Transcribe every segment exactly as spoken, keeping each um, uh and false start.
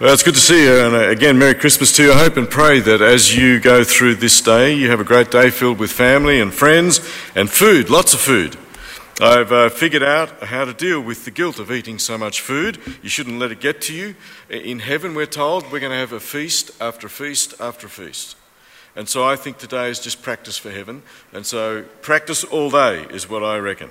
Well, it's good to see you, and again, Merry Christmas to you. I hope and pray that as you go through this day, you have a great day filled with family and friends and food, lots of food. I've uh, figured out how to deal with the guilt of eating so much food. You shouldn't let it get to you. In heaven, we're told, we're going to have a feast after feast after feast. And so I think today is just practice for heaven, and so practice all day is what I reckon.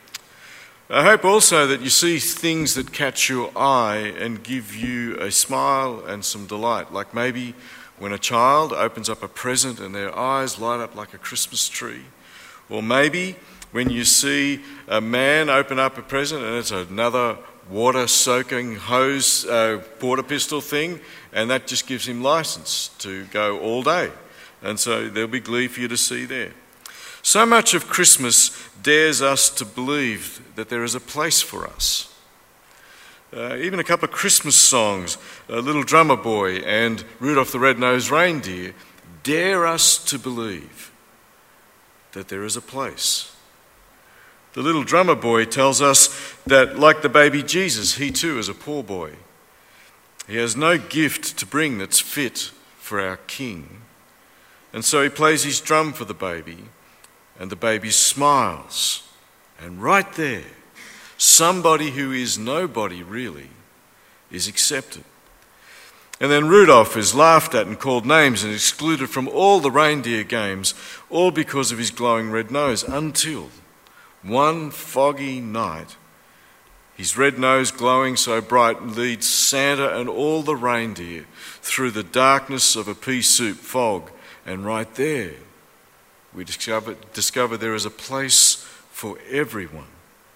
I hope also that you see things that catch your eye and give you a smile and some delight, like maybe when a child opens up a present and their eyes light up like a Christmas tree, or maybe when you see a man open up a present and it's another water-soaking hose, uh, water pistol thing, and that just gives him license to go all day. And so there'll be glee for you to see there. So much of Christmas dares us to believe that there is a place for us. Uh, even a couple of Christmas songs, uh, Little Drummer Boy and Rudolph the Red-Nosed Reindeer, dare us to believe that there is a place. The Little Drummer Boy tells us that, like the baby Jesus, he too is a poor boy. He has no gift to bring that's fit for our King. And so he plays his drum for the baby, and the baby smiles. And right there, somebody who is nobody really is accepted. And then Rudolph is laughed at and called names and excluded from all the reindeer games, all because of his glowing red nose, until one foggy night, his red nose glowing so bright leads Santa and all the reindeer through the darkness of a pea soup fog. And right there, we discover, discover there is a place for everyone.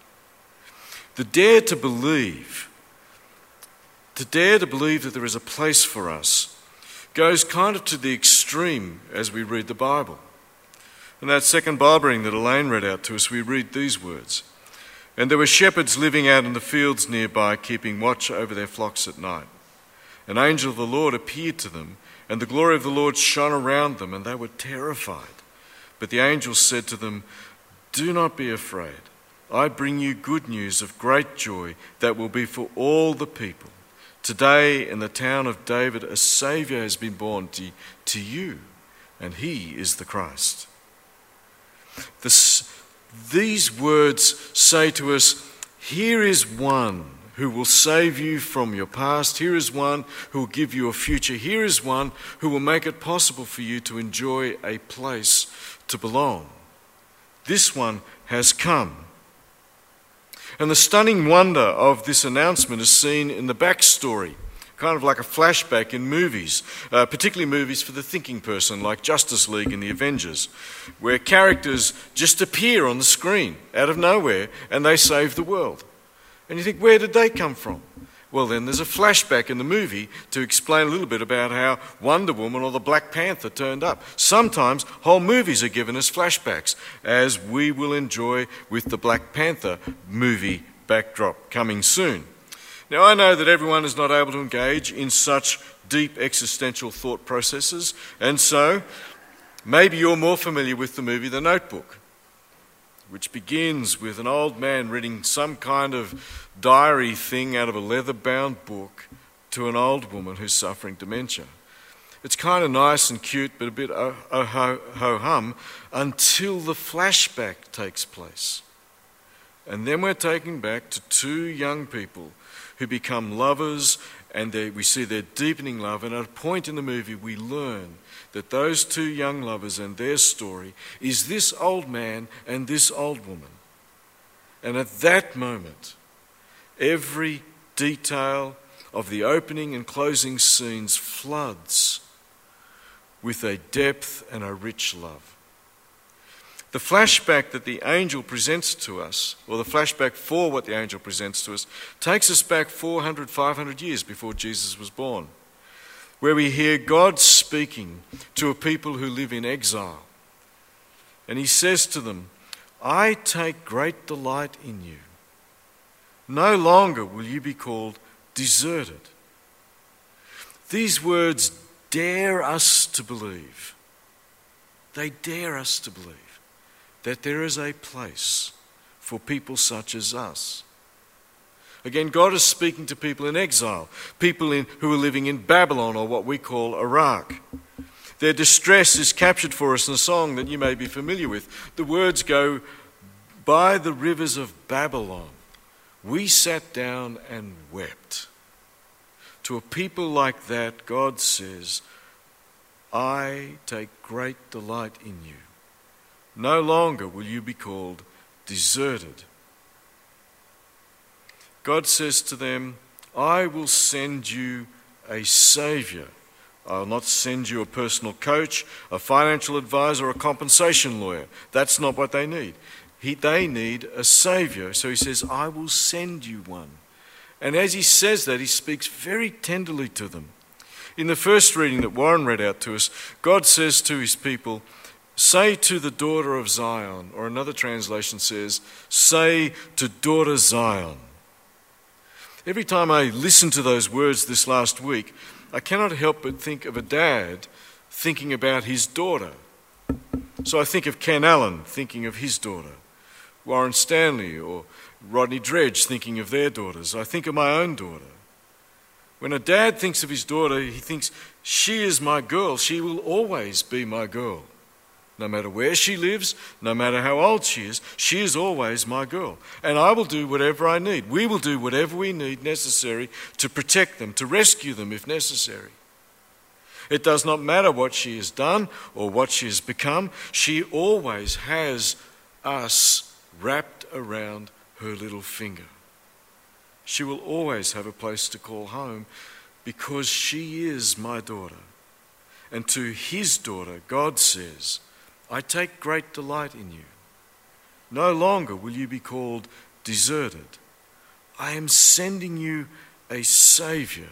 The dare to believe, to dare to believe that there is a place for us, goes kind of to the extreme as we read the Bible. In that second Bible reading that Elaine read out to us, we read these words. And there were shepherds living out in the fields nearby, keeping watch over their flocks at night. An angel of the Lord appeared to them, and the glory of the Lord shone around them, and they were terrified. But the angel said to them, "Do not be afraid. I bring you good news of great joy that will be for all the people. Today in the town of David a Saviour has been born to, to you, and he is the Christ." This, these words say to us, here is one who will save you from your past. Here is one who will give you a future. Here is one who will make it possible for you to enjoy a place to belong. This one has come. And the stunning wonder of this announcement is seen in the backstory, kind of like a flashback in movies, uh, particularly movies for the thinking person like Justice League and the Avengers, where characters just appear on the screen out of nowhere and they save the world. And you think, where did they come from? Well, then there's a flashback in the movie to explain a little bit about how Wonder Woman or the Black Panther turned up. Sometimes whole movies are given as flashbacks, as we will enjoy with the Black Panther movie backdrop coming soon. Now, I know that everyone is not able to engage in such deep existential thought processes, and so maybe you're more familiar with the movie The Notebook, which begins with an old man reading some kind of diary thing out of a leather-bound book to an old woman who's suffering dementia. It's kind of nice and cute, but a bit oh, oh, ho, ho hum, until the flashback takes place. And then we're taken back to two young people who become lovers, and they, we see their deepening love. And at a point in the movie, we learn that those two young lovers and their story is this old man and this old woman. And at that moment, every detail of the opening and closing scenes floods with a depth and a rich love. The flashback that the angel presents to us, or the flashback for what the angel presents to us, takes us back four hundred, five hundred years before Jesus was born, where we hear God speaking to a people who live in exile. And he says to them, "I take great delight in you. No longer will you be called deserted." These words dare us to believe. They dare us to believe that there is a place for people such as us. Again, God is speaking to people in exile, people in, who are living in Babylon or what we call Iraq. Their distress is captured for us in a song that you may be familiar with. The words go, "By the rivers of Babylon, we sat down and wept." To a people like that, God says, "I take great delight in you. No longer will you be called deserted." God says to them, "I will send you a Saviour. I'll not send you a personal coach, a financial advisor, or a compensation lawyer." That's not what they need. He, they need a Saviour. So he says, "I will send you one." And as he says that, he speaks very tenderly to them. In the first reading that Warren read out to us, God says to his people, "Say to the daughter of Zion," or another translation says, "Say to daughter Zion." Every time I listen to those words this last week, I cannot help but think of a dad thinking about his daughter. So I think of Ken Allen thinking of his daughter, Warren Stanley or Rodney Dredge thinking of their daughters. I think of my own daughter. When a dad thinks of his daughter, he thinks, "She is my girl. She will always be my girl. No matter where she lives, no matter how old she is, she is always my girl. And I will do whatever I need. We will do whatever we need necessary to protect them, to rescue them if necessary. It does not matter what she has done or what she has become. She always has us wrapped around her little finger. She will always have a place to call home because she is my daughter." And to his daughter, God says, "I take great delight in you. No longer will you be called deserted. I am sending you a Saviour,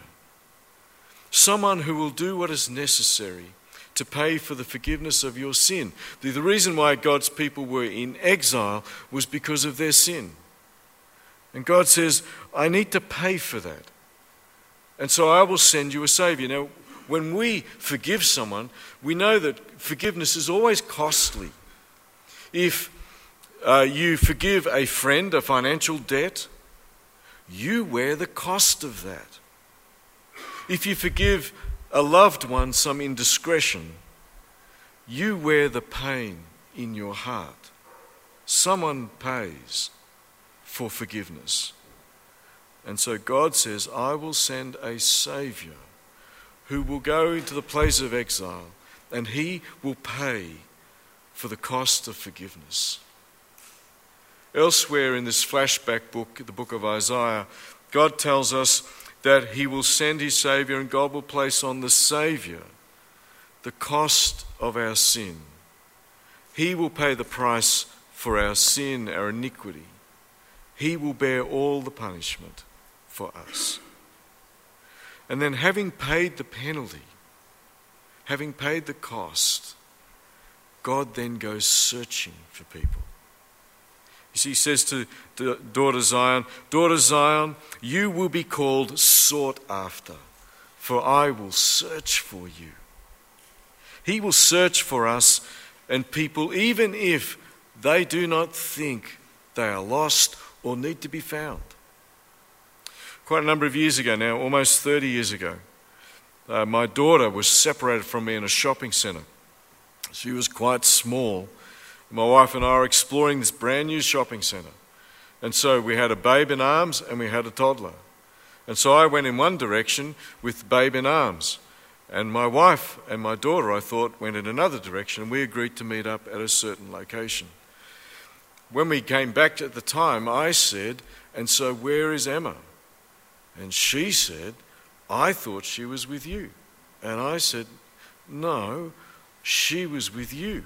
someone who will do what is necessary to pay for the forgiveness of your sin." The, the reason why God's people were in exile was because of their sin. And God says, "I need to pay for that. And so I will send you a Saviour." Now, when we forgive someone, we know that forgiveness is always costly. If uh, you forgive a friend a financial debt, you wear the cost of that. If you forgive a loved one some indiscretion, you wear the pain in your heart. Someone pays for forgiveness. And so God says, "I will send a Saviour who will go into the place of exile, and he will pay for the cost of forgiveness." Elsewhere in this flashback book, the book of Isaiah, God tells us that he will send his Saviour, and God will place on the Saviour the cost of our sin. He will pay the price for our sin, our iniquity. He will bear all the punishment for us. And then, having paid the penalty, having paid the cost, God then goes searching for people. You see, he says to, to daughter Zion, "Daughter Zion, you will be called sought after, for I will search for you." He will search for us and people even if they do not think they are lost or need to be found. Quite a number of years ago now, almost thirty years ago, uh, my daughter was separated from me in a shopping centre. She was quite small. My wife and I were exploring this brand new shopping centre. And so we had a babe in arms and we had a toddler. And so I went in one direction with the babe in arms. And my wife and my daughter, I thought, went in another direction. And we agreed to meet up at a certain location. When we came back at the time, I said, "And so where is Emma?" And she said, "I thought she was with you." And I said, "No, she was with you."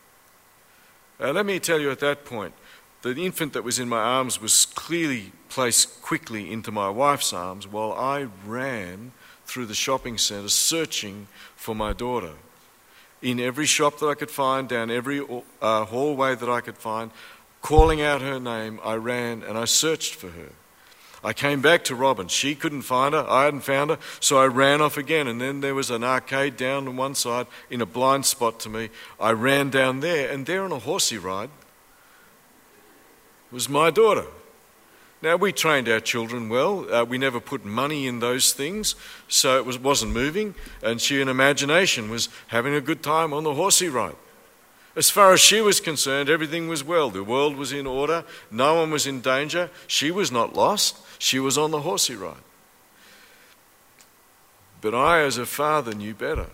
Uh, let me tell you at that point, the infant that was in my arms was clearly placed quickly into my wife's arms while I ran through the shopping centre searching for my daughter. In every shop that I could find, down every uh, hallway that I could find, calling out her name, I ran and I searched for her. I came back to Robin. She couldn't find her. I hadn't found her. So I ran off again. And then there was an arcade down on one side in a blind spot to me. I ran down there, and there on a horsey ride was my daughter. Now, we trained our children well. Uh, we never put money in those things, so it was, wasn't moving, and she, in imagination, was having a good time on the horsey ride. As far as she was concerned, everything was well. The world was in order. No one was in danger. She was not lost. She was on the horsey ride. But I, as a father, knew better.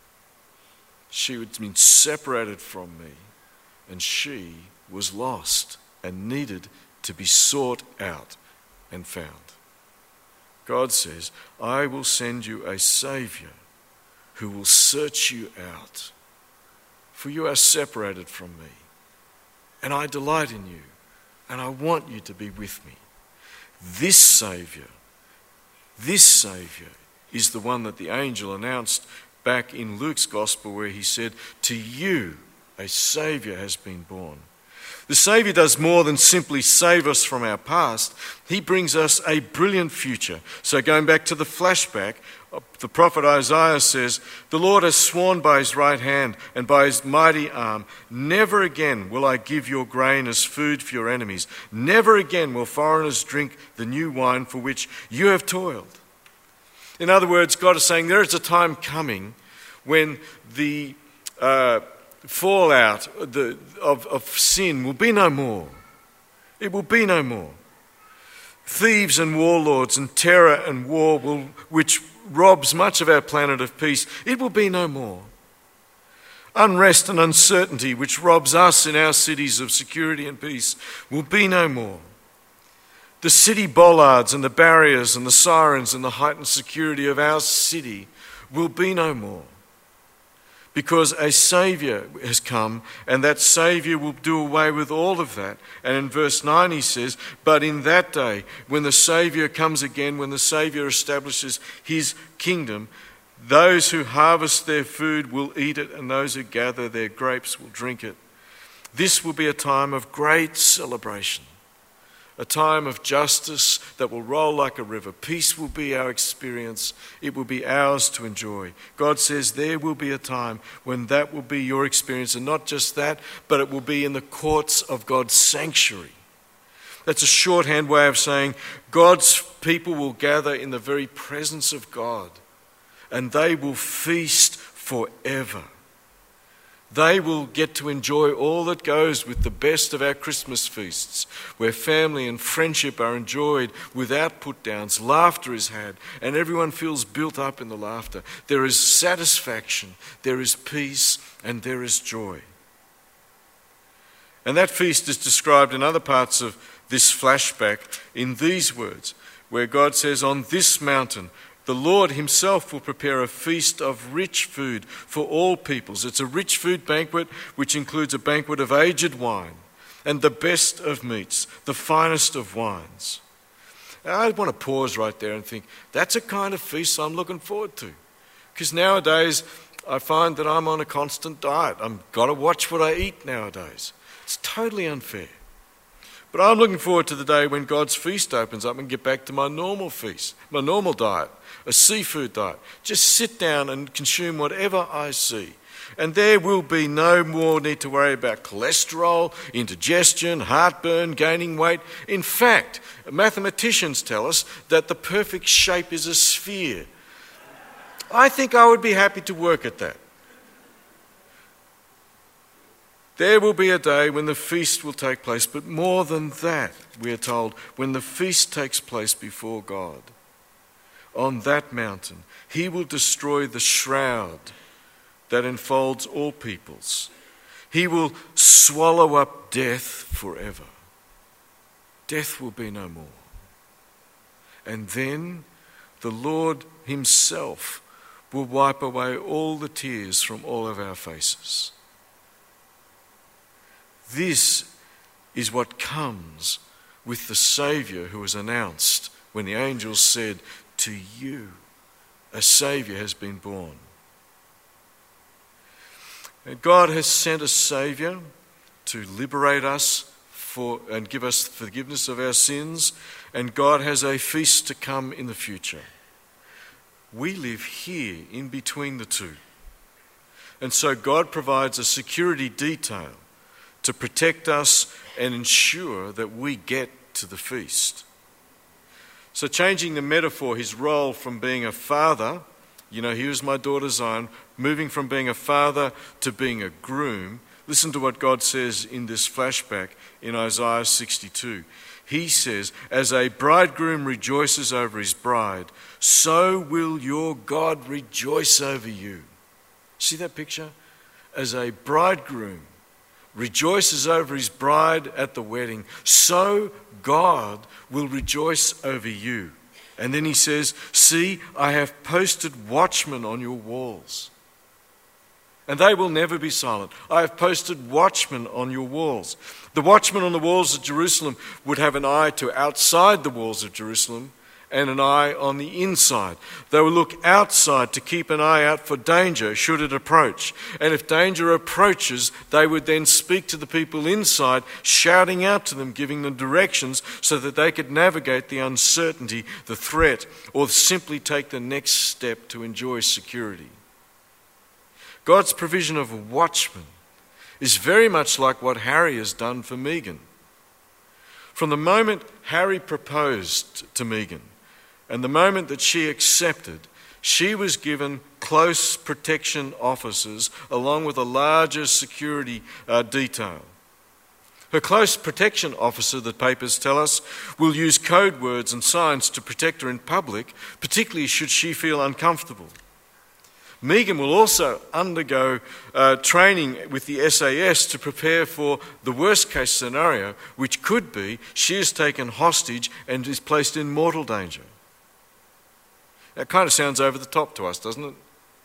She had been separated from me, and she was lost and needed to be sought out and found. God says, I will send you a Saviour who will search you out, for you are separated from me, and I delight in you, and I want you to be with me. This Saviour, this Saviour is the one that the angel announced back in Luke's Gospel, where he said, to you a Saviour has been born. The Saviour does more than simply save us from our past. He brings us a brilliant future. So going back to the flashback, the prophet Isaiah says, the Lord has sworn by his right hand and by his mighty arm, never again will I give your grain as food for your enemies. Never again will foreigners drink the new wine for which you have toiled. In other words, God is saying there is a time coming when the uh, fallout the, of, of sin will be no more. It will be no more. Thieves and warlords and terror and war, will, which robs much of our planet of peace, it will be no more. Unrest and uncertainty, which robs us in our cities of security and peace, will be no more. The city bollards and the barriers and the sirens and the heightened security of our city will be no more. Because a Saviour has come, and that Saviour will do away with all of that. And in verse nine he says, but in that day, when the Saviour comes again, when the Saviour establishes his kingdom, those who harvest their food will eat it, and those who gather their grapes will drink it. This will be a time of great celebration. A time of justice that will roll like a river. Peace will be our experience. It will be ours to enjoy. God says there will be a time when that will be your experience. And not just that, but it will be in the courts of God's sanctuary. That's a shorthand way of saying God's people will gather in the very presence of God. And they will feast forever. They will get to enjoy all that goes with the best of our Christmas feasts, where family and friendship are enjoyed without put-downs, laughter is had, and everyone feels built up in the laughter. There is satisfaction, there is peace, and there is joy. And that feast is described in other parts of this flashback in these words, where God says, on this mountain, the Lord himself will prepare a feast of rich food for all peoples. It's a rich food banquet which includes a banquet of aged wine and the best of meats, the finest of wines. And I want to pause right there and think, that's a kind of feast I'm looking forward to. Because nowadays I find that I'm on a constant diet. I've got to watch what I eat nowadays. It's totally unfair. But I'm looking forward to the day when God's feast opens up and get back to my normal feast, my normal diet, a seafood diet. Just sit down and consume whatever I see. And there will be no more need to worry about cholesterol, indigestion, heartburn, gaining weight. In fact, mathematicians tell us that the perfect shape is a sphere. I think I would be happy to work at that. There will be a day when the feast will take place, but more than that, we are told, when the feast takes place before God, on that mountain, he will destroy the shroud that enfolds all peoples. He will swallow up death forever. Death will be no more. And then the Lord himself will wipe away all the tears from all of our faces. This is what comes with the Saviour who was announced when the angels said, to you a Saviour has been born. And God has sent a Saviour to liberate us for and give us forgiveness of our sins, and God has a feast to come in the future. We live here in between the two. And so God provides a security detail to protect us and ensure that we get to the feast. So changing the metaphor, his role from being a father, you know, here's my daughter Zion, moving from being a father to being a groom. Listen to what God says in this flashback in Isaiah sixty-two. He says, as a bridegroom rejoices over his bride, so will your God rejoice over you. See that picture? As a bridegroom rejoices over his bride at the wedding, so God will rejoice over you. And then he says, see, I have posted watchmen on your walls, and they will never be silent. I have posted watchmen on your walls. The watchmen on the walls of Jerusalem would have an eye to outside the walls of Jerusalem and an eye on the inside. They would look outside to keep an eye out for danger should it approach. And if danger approaches, they would then speak to the people inside, shouting out to them, giving them directions so that they could navigate the uncertainty, the threat, or simply take the next step to enjoy security. God's provision of a watchman is very much like what Harry has done for Megan. From the moment Harry proposed to Megan and the moment that she accepted, she was given close protection officers along with a larger security uh, detail. Her close protection officer, the papers tell us, will use code words and signs to protect her in public, particularly should she feel uncomfortable. Megan will also undergo uh, training with the S A S to prepare for the worst case scenario, which could be she is taken hostage and is placed in mortal danger. That kind of sounds over the top to us, doesn't it?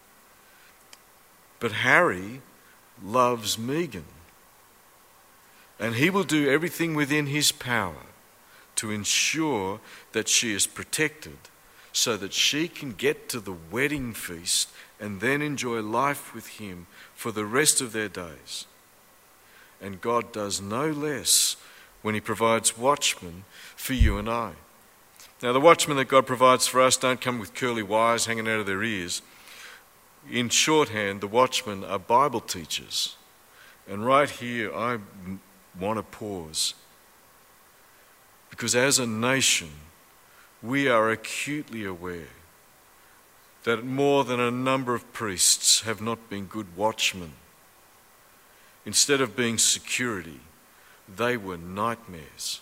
But Harry loves Megan, and he will do everything within his power to ensure that she is protected so that she can get to the wedding feast and then enjoy life with him for the rest of their days. And God does no less when he provides watchmen for you and I. Now, the watchmen that God provides for us don't come with curly wires hanging out of their ears. In shorthand, the watchmen are Bible teachers. And right here, I want to pause. Because as a nation, we are acutely aware that more than a number of priests have not been good watchmen. Instead of being security, they were nightmares.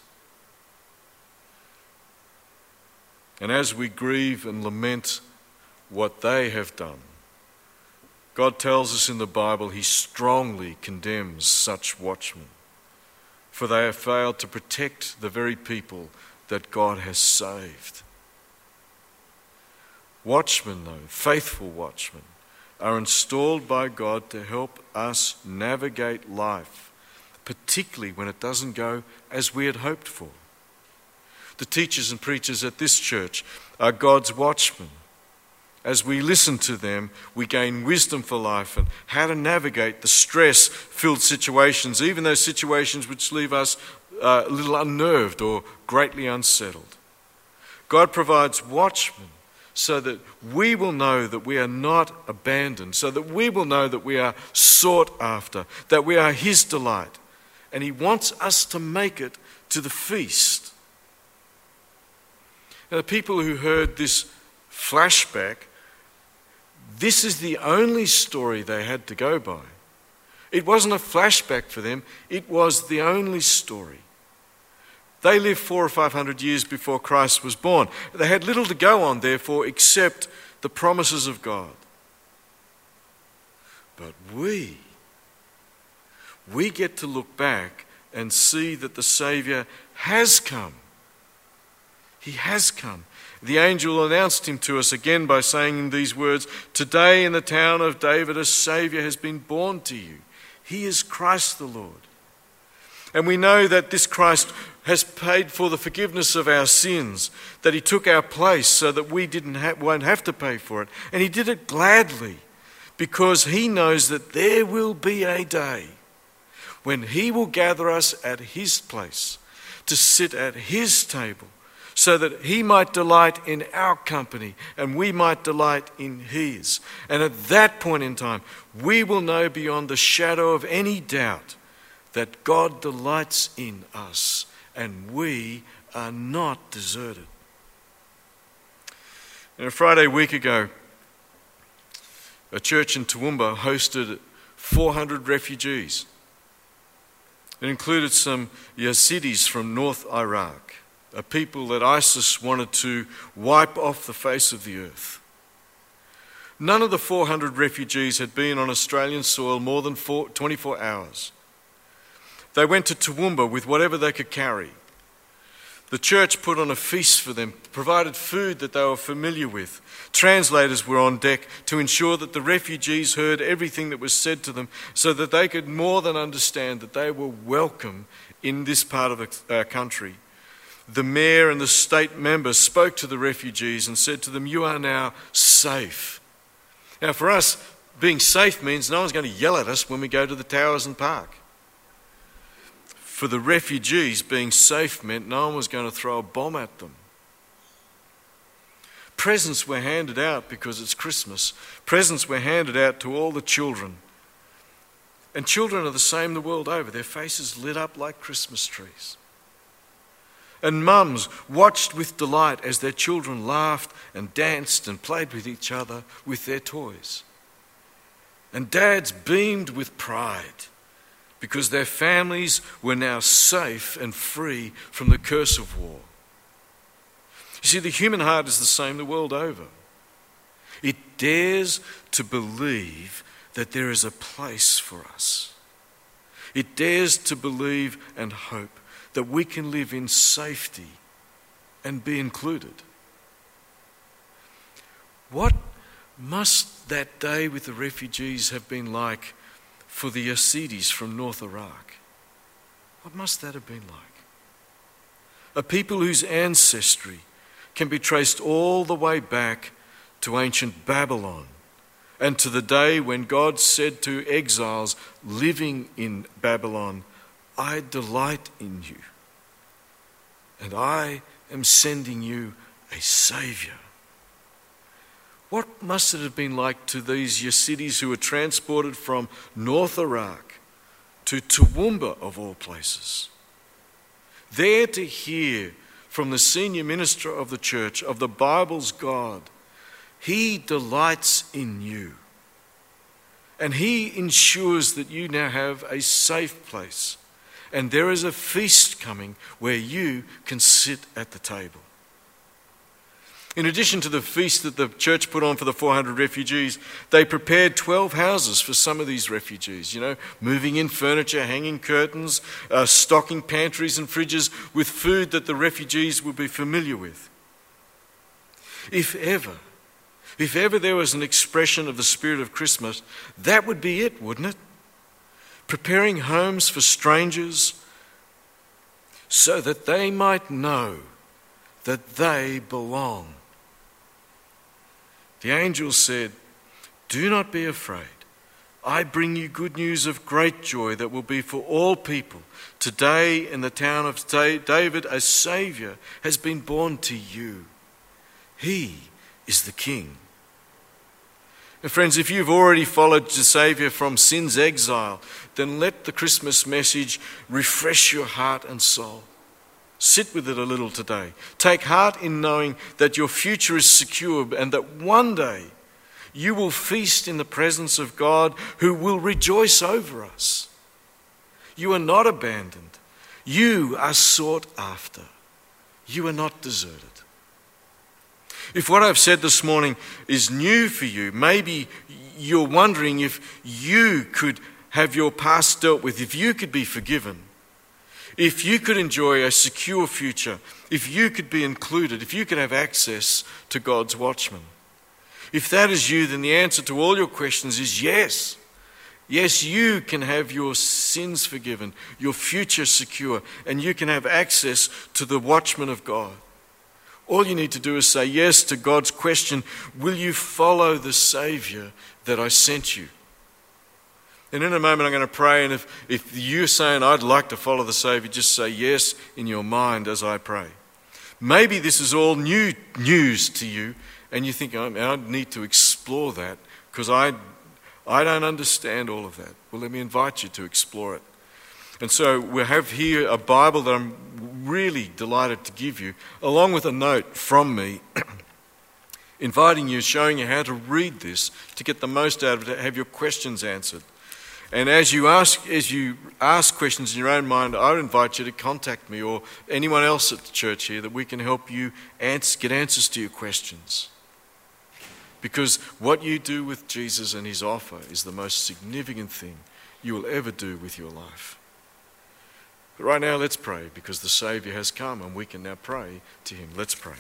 And as we grieve and lament what they have done, God tells us in the Bible he strongly condemns such watchmen, for they have failed to protect the very people that God has saved. Watchmen, though, faithful watchmen, are installed by God to help us navigate life, particularly when it doesn't go as we had hoped for. The teachers and preachers at this church are God's watchmen. As we listen to them, we gain wisdom for life and how to navigate the stress-filled situations, even those situations which leave us uh, a little unnerved or greatly unsettled. God provides watchmen so that we will know that we are not abandoned, so that we will know that we are sought after, that we are his delight. And he wants us to make it to the feast. Now, the people who heard this flashback, this is the only story they had to go by. It wasn't a flashback for them, it was the only story. They lived four or five hundred years before Christ was born. They had little to go on, therefore, except the promises of God. But we, we get to look back and see that the Saviour has come. He has come. The angel announced him to us again by saying in these words, "Today in the town of David a Saviour has been born to you. He is Christ the Lord." And we know that this Christ has paid for the forgiveness of our sins, that he took our place so that we didn't ha- won't have to pay for it. And he did it gladly because he knows that there will be a day when he will gather us at his place to sit at his table so that he might delight in our company and we might delight in his. And at that point in time, we will know beyond the shadow of any doubt that God delights in us and we are not deserted. And a Friday week ago, a church in Toowoomba hosted four hundred refugees. It included some Yazidis from North Iraq, a people that ISIS wanted to wipe off the face of the earth. None of the four hundred refugees had been on Australian soil more than four, twenty-four hours. They went to Toowoomba with whatever they could carry. The church put on a feast for them, provided food that they were familiar with. Translators were on deck to ensure that the refugees heard everything that was said to them so that they could more than understand that they were welcome in this part of our country. The mayor and the state members spoke to the refugees and said to them, "You are now safe." Now for us, being safe means no one's going to yell at us when we go to the towers and park. For the refugees, being safe meant no one was going to throw a bomb at them. Presents were handed out because it's Christmas. Presents were handed out to all the children. And children are the same the world over. Their faces lit up like Christmas trees. And mums watched with delight as their children laughed and danced and played with each other with their toys. And dads beamed with pride because their families were now safe and free from the curse of war. You see, the human heart is the same the world over. It dares to believe that there is a place for us. It dares to believe and hope that we can live in safety and be included. What must that day with the refugees have been like for the Yazidis from North Iraq? What must that have been like? A people whose ancestry can be traced all the way back to ancient Babylon and to the day when God said to exiles living in Babylon, "I delight in you, and I am sending you a Saviour." What must it have been like to these Yazidis who were transported from North Iraq to Toowoomba, of all places, there to hear from the senior minister of the church, of the Bible's God, He delights in you, and He ensures that you now have a safe place, and there is a feast coming where you can sit at the table. In addition to the feast that the church put on for the four hundred refugees, they prepared twelve houses for some of these refugees, you know, moving in furniture, hanging curtains, uh, stocking pantries and fridges with food that the refugees would be familiar with. If ever, if ever there was an expression of the spirit of Christmas, that would be it, wouldn't it? Preparing homes for strangers so that they might know that they belong. The angel said, "Do not be afraid. I bring you good news of great joy that will be for all people. Today in the town of David, a Saviour has been born to you. He is the King." And friends, if you've already followed the Saviour from sin's exile, then let the Christmas message refresh your heart and soul. Sit with it a little today. Take heart in knowing that your future is secure and that one day you will feast in the presence of God who will rejoice over us. You are not abandoned. You are sought after. You are not deserted. If what I've said this morning is new for you, maybe you're wondering if you could have your past dealt with, if you could be forgiven, if you could enjoy a secure future, if you could be included, if you could have access to God's watchmen. If that is you, then the answer to all your questions is yes. Yes, you can have your sins forgiven, your future secure, and you can have access to the watchmen of God. All you need to do is say yes to God's question, will you follow the Saviour that I sent you? And in a moment I'm going to pray, and if, if you're saying, I'd like to follow the Saviour, just say yes in your mind as I pray. Maybe this is all new news to you, and you think, I need to explore that because I, I don't understand all of that. Well, let me invite you to explore it. And so we have here a Bible that I'm really delighted to give you, along with a note from me. inviting you, showing you how to read this, to get the most out of it, to have your questions answered. And as you ask as you ask questions in your own mind, I would invite you to contact me or anyone else at the church here that we can help you answer, get answers to your questions. Because what you do with Jesus and his offer is the most significant thing you will ever do with your life. But right now, let's pray, because the Saviour has come and we can now pray to him. Let's pray.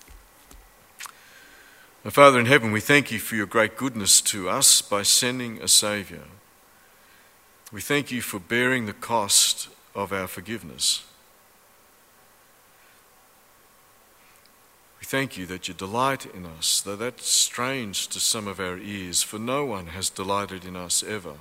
Our Father in heaven, we thank you for your great goodness to us by sending a Saviour. We thank you for bearing the cost of our forgiveness. We thank you that you delight in us, though that's strange to some of our ears, for no one has delighted in us ever.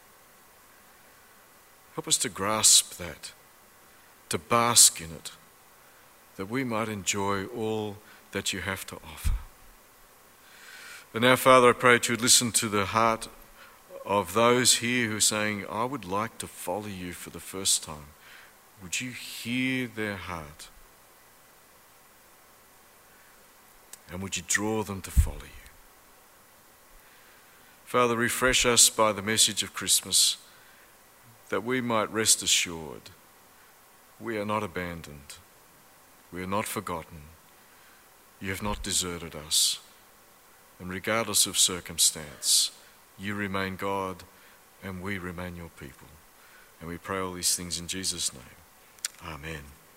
Help us to grasp that, to bask in it, that we might enjoy all that you have to offer. And now, Father, I pray that you would listen to the heart of those here who are saying, I would like to follow you for the first time. Would you hear their heart? And would you draw them to follow you? Father, refresh us by the message of Christmas, that we might rest assured we are not abandoned, we are not forgotten, you have not deserted us, and regardless of circumstance, you remain God and we remain your people. And we pray all these things in Jesus' name. Amen.